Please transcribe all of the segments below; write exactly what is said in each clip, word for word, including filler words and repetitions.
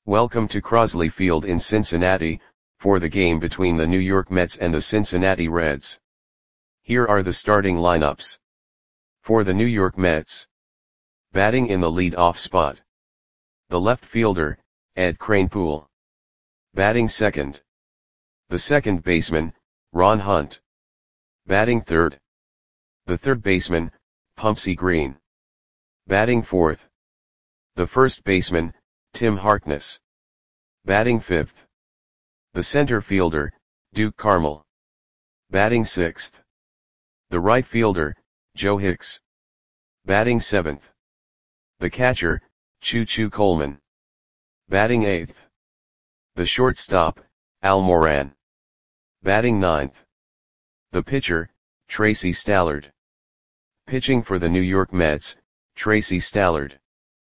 Welcome to Crosley Field in Cincinnati, for the game between the New York Mets and the Cincinnati Reds. Here are the starting lineups. For the New York Mets. Batting in the lead-off spot. The left fielder, Ed Kranepool. Batting second. The second baseman, Ron Hunt. Batting third. The third baseman, Pumpsie Green. Batting fourth. The first baseman, Tim Harkness. Batting fifth. The center fielder, Duke Carmel. Batting sixth. The right fielder, Joe Hicks. Batting seventh. The catcher, Choo Choo Coleman. Batting eighth. The shortstop, Al Moran. Batting ninth. The pitcher, Tracy Stallard. Pitching for the New York Mets, Tracy Stallard.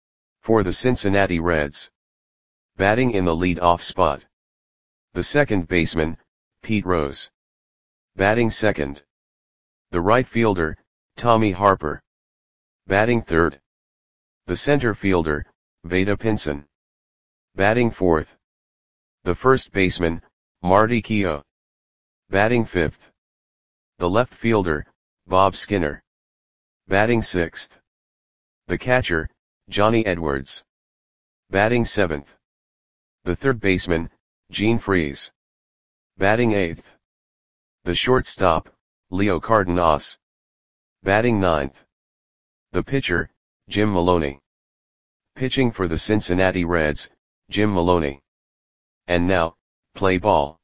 For the Cincinnati Reds. Batting in the lead-off spot. The second baseman, Pete Rose. Batting second. The right fielder, Tommy Harper. Batting third. The center fielder, Vada Pinson. Batting fourth. The first baseman, Marty Keough. Batting fifth. The left fielder, Bob Skinner. Batting sixth. The catcher, Johnny Edwards. Batting seventh. The third baseman, Gene Freese. Batting eighth. The shortstop, Leo Cardenas. Batting ninth. The pitcher, Jim Maloney. Pitching for the Cincinnati Reds, Jim Maloney. And now, play ball.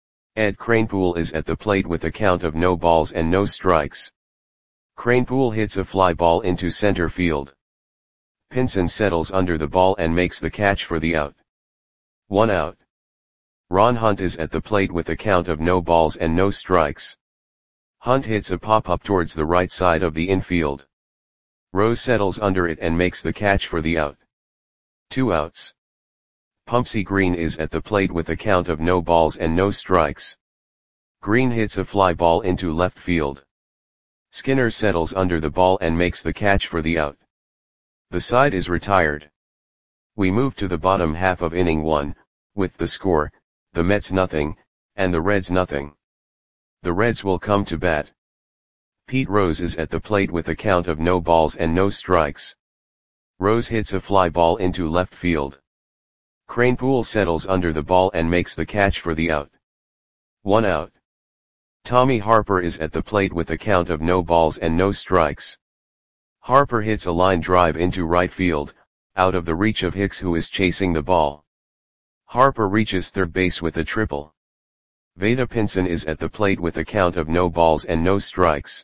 Ed Kranepool is at the plate with a count of no balls and no strikes. Kranepool hits a fly ball into center field. Pinson settles under the ball and makes the catch for the out. One out. Ron Hunt is at the plate with a count of no balls and no strikes. Hunt hits a pop-up towards the right side of the infield. Rose settles under it and makes the catch for the out. Two outs. Pumpsie Green is at the plate with a count of no balls and no strikes. Green hits a fly ball into left field. Skinner settles under the ball and makes the catch for the out. The side is retired. We move to the bottom half of inning one, with the score, the Mets nothing, and the Reds nothing. The Reds will come to bat. Pete Rose is at the plate with a count of no balls and no strikes. Rose hits a fly ball into left field. Kranepool settles under the ball and makes the catch for the out. One out. Tommy Harper is at the plate with a count of no balls and no strikes. Harper hits a line drive into right field, out of the reach of Hicks, who is chasing the ball. Harper reaches third base with a triple. Vada Pinson is at the plate with a count of no balls and no strikes.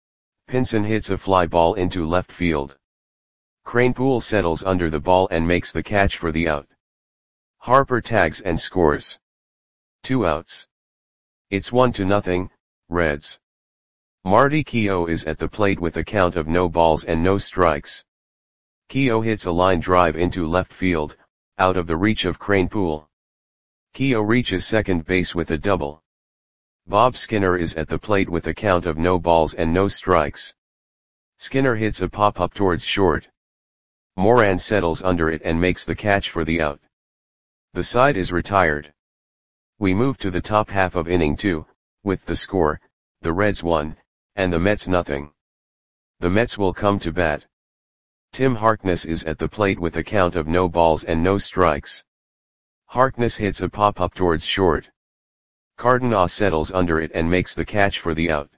Pinson hits a fly ball into left field. Kranepool settles under the ball and makes the catch for the out. Harper tags and scores. Two outs. It's one to nothing, Reds. Marty Keough is at the plate with a count of no balls and no strikes. Keough hits a line drive into left field, out of the reach of Kranepool. Keough reaches second base with a double. Bob Skinner is at the plate with a count of no balls and no strikes. Skinner hits a pop-up towards short. Moran settles under it and makes the catch for the out. The side is retired. We move to the top half of inning two, with the score, the Reds one, and the Mets nothing. The Mets will come to bat. Tim Harkness is at the plate with a count of no balls and no strikes. Harkness hits a pop-up towards short. Cardenas settles under it and makes the catch for the out.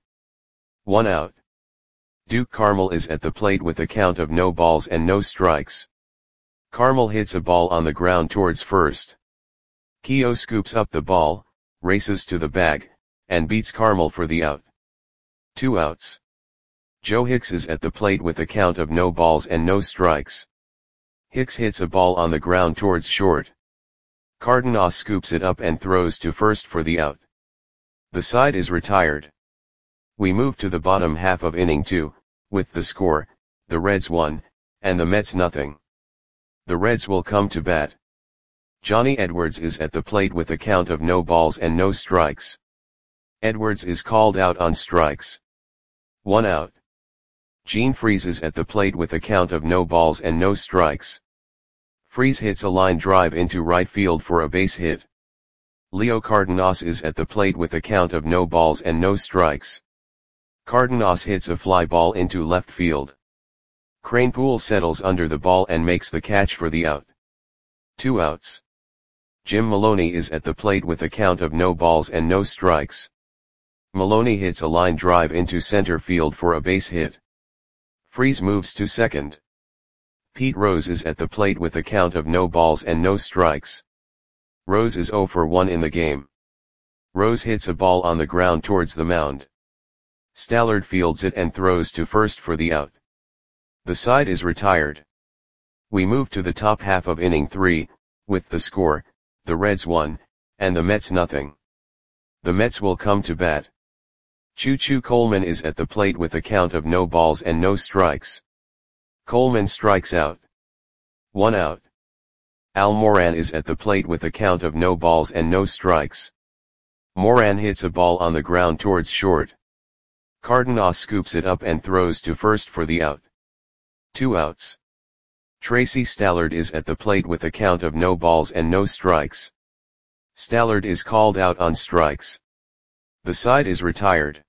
One out. Duke Carmel is at the plate with a count of no balls and no strikes. Carmel hits a ball on the ground towards first. Keough scoops up the ball, races to the bag, and beats Carmel for the out. Two outs. Joe Hicks is at the plate with a count of no balls and no strikes. Hicks hits a ball on the ground towards short. Cardenas scoops it up and throws to first for the out. The side is retired. We move to the bottom half of inning two, with the score, the Reds one, and the Mets nothing. The Reds will come to bat. Johnny Edwards is at the plate with a count of no balls and no strikes. Edwards is called out on strikes. One out. Gene Freese is at the plate with a count of no balls and no strikes. Freese hits a line drive into right field for a base hit. Leo Cardenas is at the plate with a count of no balls and no strikes. Cardenas hits a fly ball into left field. Kranepool settles under the ball and makes the catch for the out. Two outs. Jim Maloney is at the plate with a count of no balls and no strikes. Maloney hits a line drive into center field for a base hit. Freese moves to second. Pete Rose is at the plate with a count of no balls and no strikes. Rose is zero for one in the game. Rose hits a ball on the ground towards the mound. Stallard fields it and throws to first for the out. The side is retired. We move to the top half of inning three, with the score, the Reds one, and the Mets nothing. The Mets will come to bat. Choo Choo Coleman is at the plate with a count of no balls and no strikes. Coleman strikes out. One out. Al Moran is at the plate with a count of no balls and no strikes. Moran hits a ball on the ground towards short. Cardenas scoops it up and throws to first for the out. Two outs. Tracy Stallard is at the plate with a count of no balls and no strikes. Stallard is called out on strikes. The side is retired.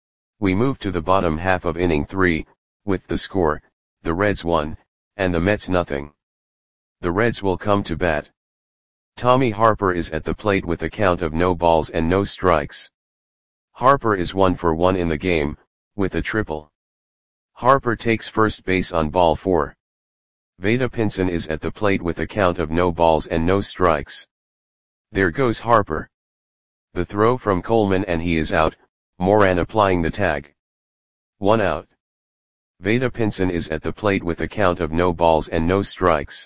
We move to the bottom half of inning three, with the score, the Reds one, and the Mets nothing. The Reds will come to bat. Tommy Harper is at the plate with a count of no balls and no strikes. Harper is one for one in the game, with a triple. Harper takes first base on ball four. Vada Pinson is at the plate with a count of no balls and no strikes. There goes Harper. The throw from Coleman and he is out, Moran applying the tag. One out. Vada Pinson is at the plate with a count of no balls and no strikes.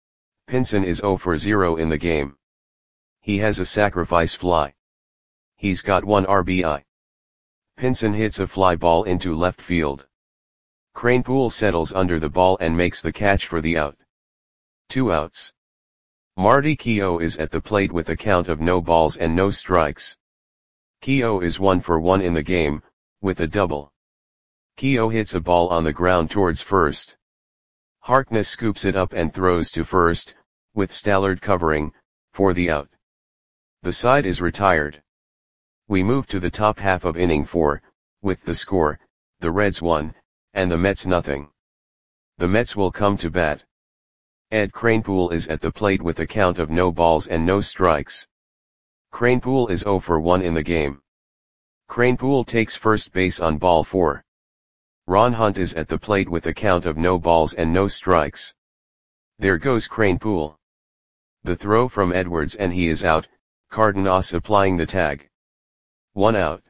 Pinson is zero for zero in the game. He has a sacrifice fly. He's got one R B I. Pinson hits a fly ball into left field. Kranepool settles under the ball and makes the catch for the out. Two outs. Marty Keough is at the plate with a count of no balls and no strikes. Keough is one for one in the game, with a double. Keough hits a ball on the ground towards first. Harkness scoops it up and throws to first, with Stallard covering, for the out. The side is retired. We move to the top half of inning four, with the score, the Reds one, and the Mets nothing. The Mets will come to bat. Ed Kranepool is at the plate with a count of no balls and no strikes. Kranepool is zero for one in the game. Kranepool takes first base on ball four. Ron Hunt is at the plate with a count of no balls and no strikes. There goes Kranepool. The throw from Edwards and he is out, Cardenas applying the tag. One out.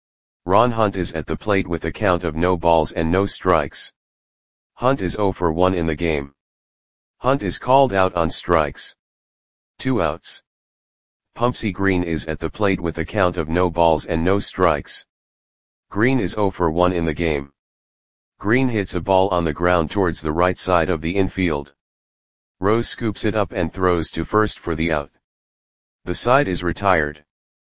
Ron Hunt is at the plate with a count of no balls and no strikes. Hunt is zero for one in the game. Hunt is called out on strikes. Two outs. Pumpsy Green is at the plate with a count of no balls and no strikes. Green is zero for one in the game. Green hits a ball on the ground towards the right side of the infield. Rose scoops it up and throws to first for the out. The side is retired.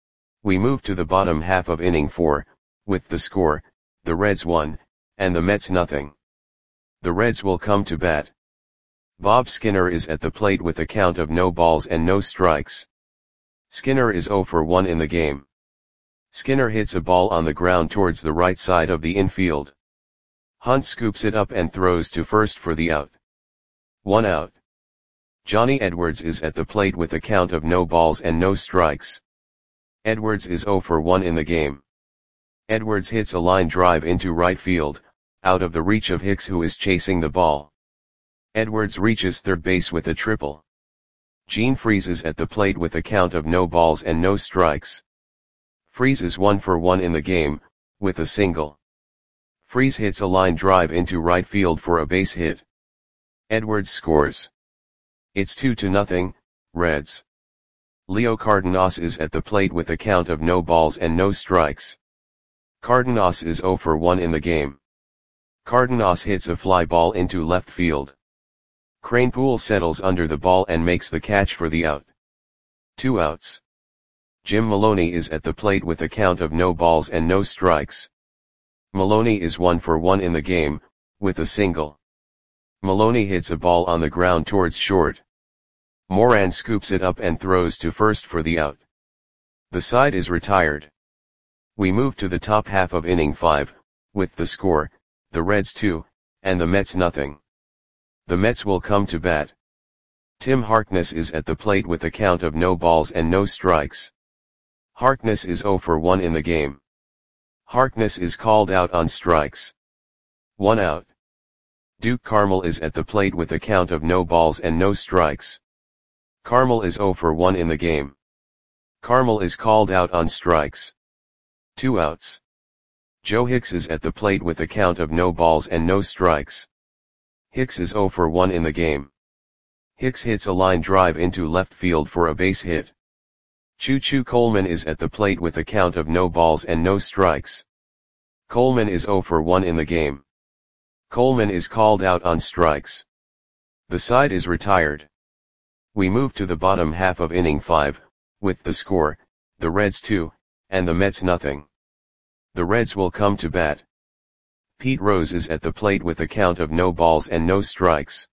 We move to the bottom half of inning four, with the score, the Reds one, and the Mets nothing. The Reds will come to bat. Bob Skinner is at the plate with a count of no balls and no strikes. Skinner is zero for one in the game. Skinner hits a ball on the ground towards the right side of the infield. Hunt scoops it up and throws to first for the out. One out. Johnny Edwards is at the plate with a count of no balls and no strikes. Edwards is zero for one in the game. Edwards hits a line drive into right field, out of the reach of Hicks who is chasing the ball. Edwards reaches third base with a triple. Gene Freese is at the plate with a count of no balls and no strikes. Freese is one for one in the game, with a single. Freese hits a line drive into right field for a base hit. Edwards scores. It's two to nothing, Reds. Leo Cardenas is at the plate with a count of no balls and no strikes. Cardenas is zero for one in the game. Cardenas hits a fly ball into left field. Kranepool settles under the ball and makes the catch for the out. Two outs. Jim Maloney is at the plate with a count of no balls and no strikes. Maloney is one for one in the game, with a single. Maloney hits a ball on the ground towards short. Moran scoops it up and throws to first for the out. The side is retired. We move to the top half of inning five, with the score, the Reds two, and the Mets nothing. The Mets will come to bat. Tim Harkness is at the plate with a count of no balls and no strikes. Harkness is oh for one in the game. Harkness is called out on strikes. One out. Duke Carmel is at the plate with a count of no balls and no strikes. Carmel is oh for one in the game. Carmel is called out on strikes. Two outs. Joe Hicks is at the plate with a count of no balls and no strikes. Hicks is oh for one in the game. Hicks hits a line drive into left field for a base hit. Choo Choo Coleman is at the plate with a count of no balls and no strikes. Coleman is oh for one in the game. Coleman is called out on strikes. The side is retired. We move to the bottom half of inning five, with the score, the Reds two, and the Mets nothing. The Reds will come to bat. Pete Rose is at the plate with a count of no balls and no strikes.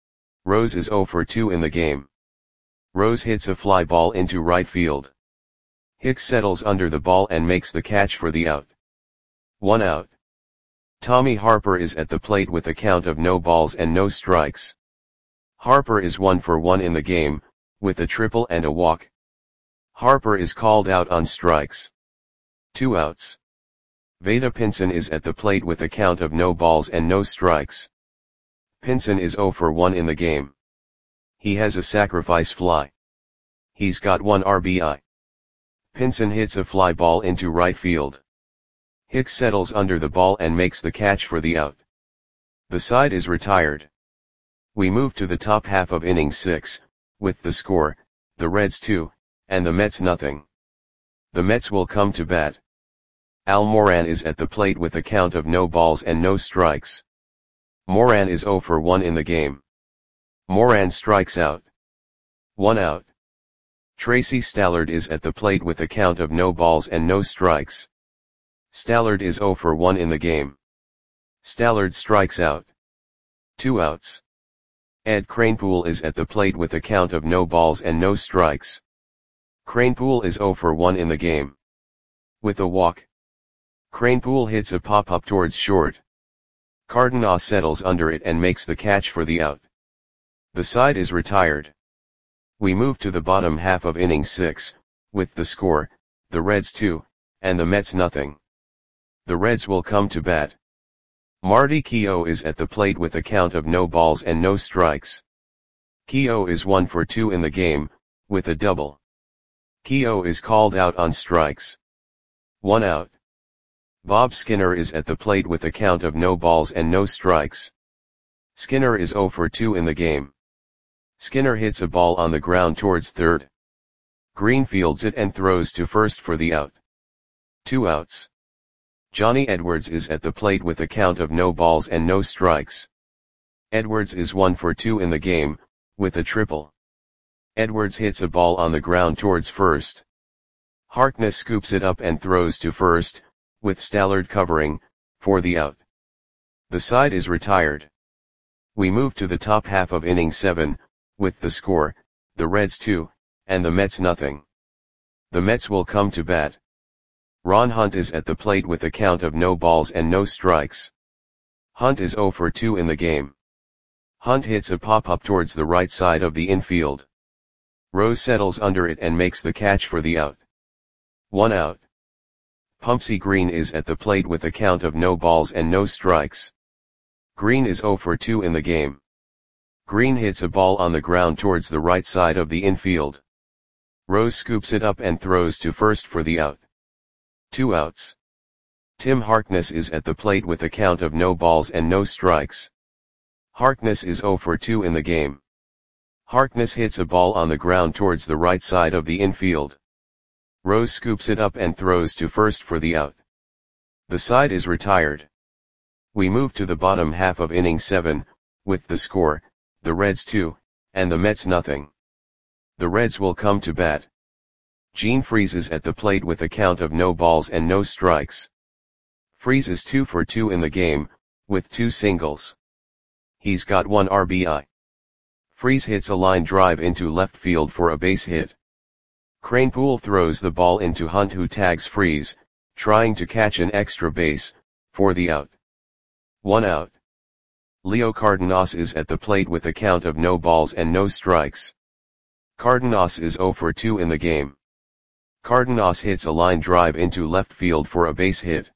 Rose is oh for two in the game. Rose hits a fly ball into right field. Hicks settles under the ball and makes the catch for the out. One out. Tommy Harper is at the plate with a count of no balls and no strikes. Harper is one for one in the game, with a triple and a walk. Harper is called out on strikes. Two outs. Vada Pinson is at the plate with a count of no balls and no strikes. Pinson is oh for one in the game. He has a sacrifice fly. He's got one R B I. Pinson hits a fly ball into right field. Hicks settles under the ball and makes the catch for the out. The side is retired. We move to the top half of inning six, with the score, the Reds two, and the Mets nothing. The Mets will come to bat. Al Moran is at the plate with a count of no balls and no strikes. Moran is oh for one in the game. Moran strikes out. One out. Tracy Stallard is at the plate with a count of no balls and no strikes. Stallard is oh for one in the game. Stallard strikes out. Two outs. Ed Kranepool is at the plate with a count of no balls and no strikes. Kranepool is oh for one in the game. With a walk. Kranepool hits a pop-up towards short. Cardenas settles under it and makes the catch for the out. The side is retired. We move to the bottom half of inning six, with the score, the Reds two, and the Mets nothing. The Reds will come to bat. Marty Keough is at the plate with a count of no balls and no strikes. Keough is one for two in the game, with a double. Keough is called out on strikes. One out. Bob Skinner is at the plate with a count of no balls and no strikes. Skinner is oh for two in the game. Skinner hits a ball on the ground towards third. Green fields it and throws to first for the out. Two outs. Johnny Edwards is at the plate with a count of no balls and no strikes. Edwards is one for two in the game, with a triple. Edwards hits a ball on the ground towards first. Harkness scoops it up and throws to first, with Stallard covering, for the out. The side is retired. We move to the top half of inning seven, with the score, the Reds two, and the Mets nothing. The Mets will come to bat. Ron Hunt is at the plate with a count of no balls and no strikes. Hunt is oh for two in the game. Hunt hits a pop-up towards the right side of the infield. Rose settles under it and makes the catch for the out. One out. Pumpsy Green is at the plate with a count of no balls and no strikes. Green is oh for two in the game. Green hits a ball on the ground towards the right side of the infield. Rose scoops it up and throws to first for the out. Two outs. Tim Harkness is at the plate with a count of no balls and no strikes. Harkness is oh for two in the game. Harkness hits a ball on the ground towards the right side of the infield. Rose scoops it up and throws to first for the out. The side is retired. We move to the bottom half of inning seven, with the score, the Reds two, and the Mets nothing. The Reds will come to bat. Gene Freese is at the plate with a count of no balls and no strikes. Freese is two for two in the game, with two singles. He's got one R B I. Freese hits a line drive into left field for a base hit. Kranepool throws the ball into Hunt, who tags Freese, trying to catch an extra base, for the out. One out. Leo Cardenas is at the plate with a count of no balls and no strikes. Cardenas is zero for two in the game. Cardenas hits a line drive into left field for a base hit.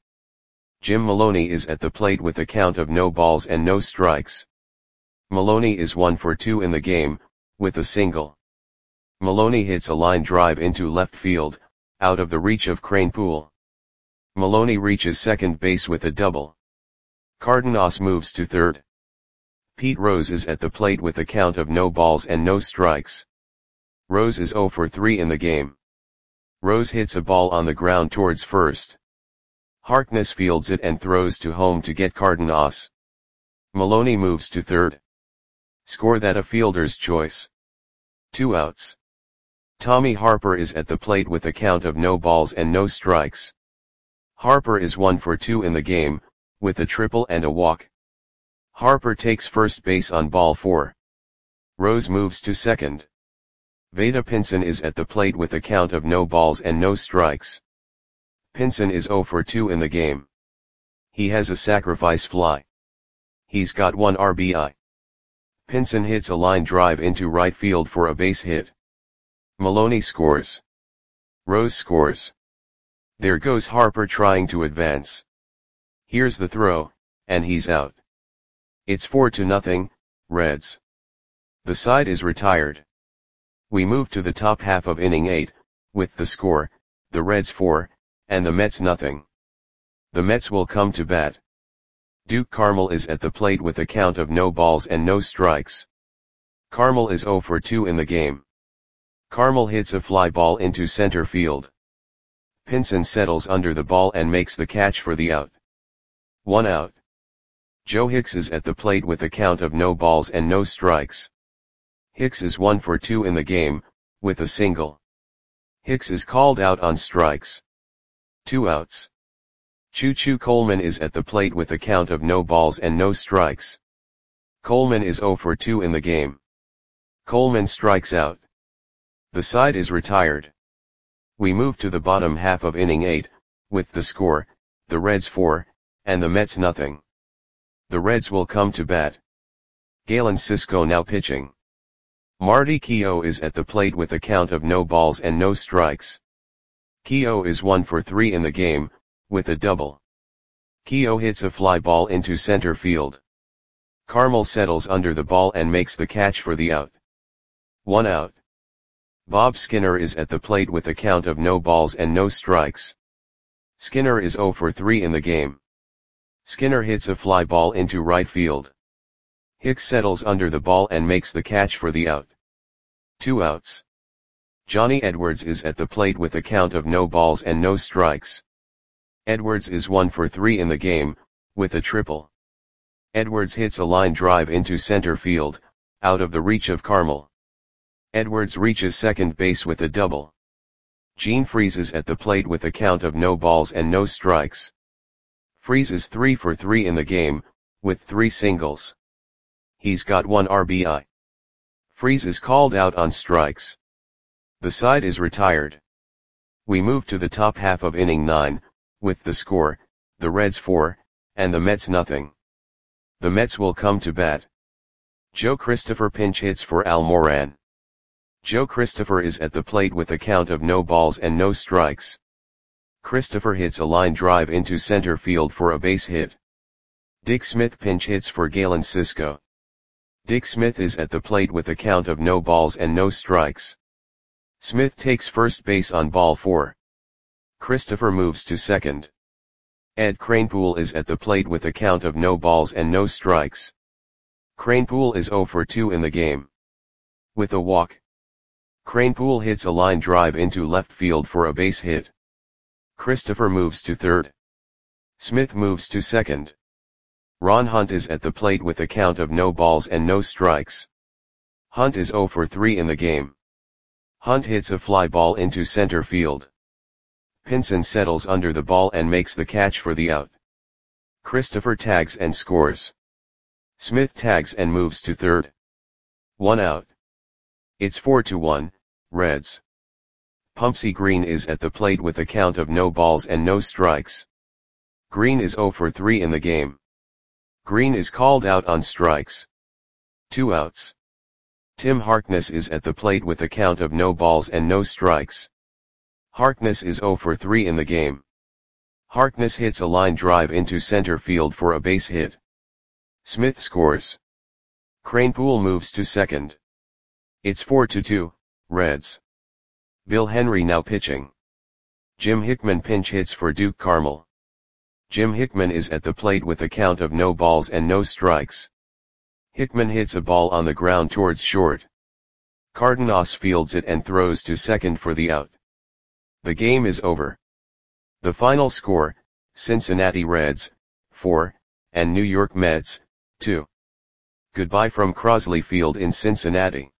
Jim Maloney is at the plate with a count of no balls and no strikes. Maloney is one for two in the game, with a single. Maloney hits a line drive into left field, out of the reach of Kranepool. Maloney reaches second base with a double. Cardenas moves to third. Pete Rose is at the plate with a count of no balls and no strikes. Rose is zero for three in the game. Rose hits a ball on the ground towards first. Harkness fields it and throws to home to get Cardenas. Maloney moves to third. Score that a fielder's choice. Two outs. Tommy Harper is at the plate with a count of no balls and no strikes. Harper is one for two in the game, with a triple and a walk. Harper takes first base on ball four. Rose moves to second. Vada Pinson is at the plate with a count of no balls and no strikes. Pinson is zero for two in the game. He has a sacrifice fly. He's got one R B I. Pinson hits a line drive into right field for a base hit. Maloney scores. Rose scores. There goes Harper trying to advance. Here's the throw, and he's out. It's four to nothing, Reds. The side is retired. We move to the top half of inning eight, with the score, the Reds four, and the Mets nothing. The Mets will come to bat. Duke Carmel is at the plate with a count of no balls and no strikes. Carmel is zero for two in the game. Carmel hits a fly ball into center field. Pinson settles under the ball and makes the catch for the out. One out. Joe Hicks is at the plate with a count of no balls and no strikes. Hicks is one for two in the game, with a single. Hicks is called out on strikes. Two outs. Choo Choo Coleman is at the plate with a count of no balls and no strikes. Coleman is zero for two in the game. Coleman strikes out. The side is retired. We move to the bottom half of inning eight, with the score, the Reds four, and the Mets nothing. The Reds will come to bat. Galen Cisco now pitching. Marty Keough is at the plate with a count of no balls and no strikes. Keough is one for three in the game, with a double. Keough hits a fly ball into center field. Carmel settles under the ball and makes the catch for the out. One out. Bob Skinner is at the plate with a count of no balls and no strikes. Skinner is zero for three in the game. Skinner hits a fly ball into right field. Hicks settles under the ball and makes the catch for the out. Two outs. Johnny Edwards is at the plate with a count of no balls and no strikes. Edwards is one for three in the game, with a triple. Edwards hits a line drive into center field, out of the reach of Carmel. Edwards reaches second base with a double. Gene Freese is at the plate with a count of no balls and no strikes. Freese is three for three in the game, with three singles. He's got one R B I. Freese is called out on strikes. The side is retired. We move to the top half of inning nine, with the score, the Reds four, and the Mets nothing. The Mets will come to bat. Joe Christopher pinch hits for Al Moran. Joe Christopher is at the plate with a count of no balls and no strikes. Christopher hits a line drive into center field for a base hit. Dick Smith pinch hits for Galen Cisco. Dick Smith is at the plate with a count of no balls and no strikes. Smith takes first base on ball four. Christopher moves to second. Ed Kranepool is at the plate with a count of no balls and no strikes. Kranepool is zero for two in the game. With a walk. Kranepool hits a line drive into left field for a base hit. Christopher moves to third. Smith moves to second. Ron Hunt is at the plate with a count of no balls and no strikes. Hunt is zero for three in the game. Hunt hits a fly ball into center field. Pinson settles under the ball and makes the catch for the out. Christopher tags and scores. Smith tags and moves to third. One out. It's four to one, Reds. Pumpsie Green is at the plate with a count of no balls and no strikes. Green is zero for three in the game. Green is called out on strikes. Two outs. Tim Harkness is at the plate with a count of no balls and no strikes. Harkness is zero for three in the game. Harkness hits a line drive into center field for a base hit. Smith scores. Kranepool moves to second. It's four to two, Reds. Bill Henry now pitching. Jim Hickman pinch hits for Duke Carmel. Jim Hickman is at the plate with a count of no balls and no strikes. Hickman hits a ball on the ground towards short. Cardenas fields it and throws to second for the out. The game is over. The final score, Cincinnati Reds, four, and New York Mets, two. Goodbye from Crosley Field in Cincinnati.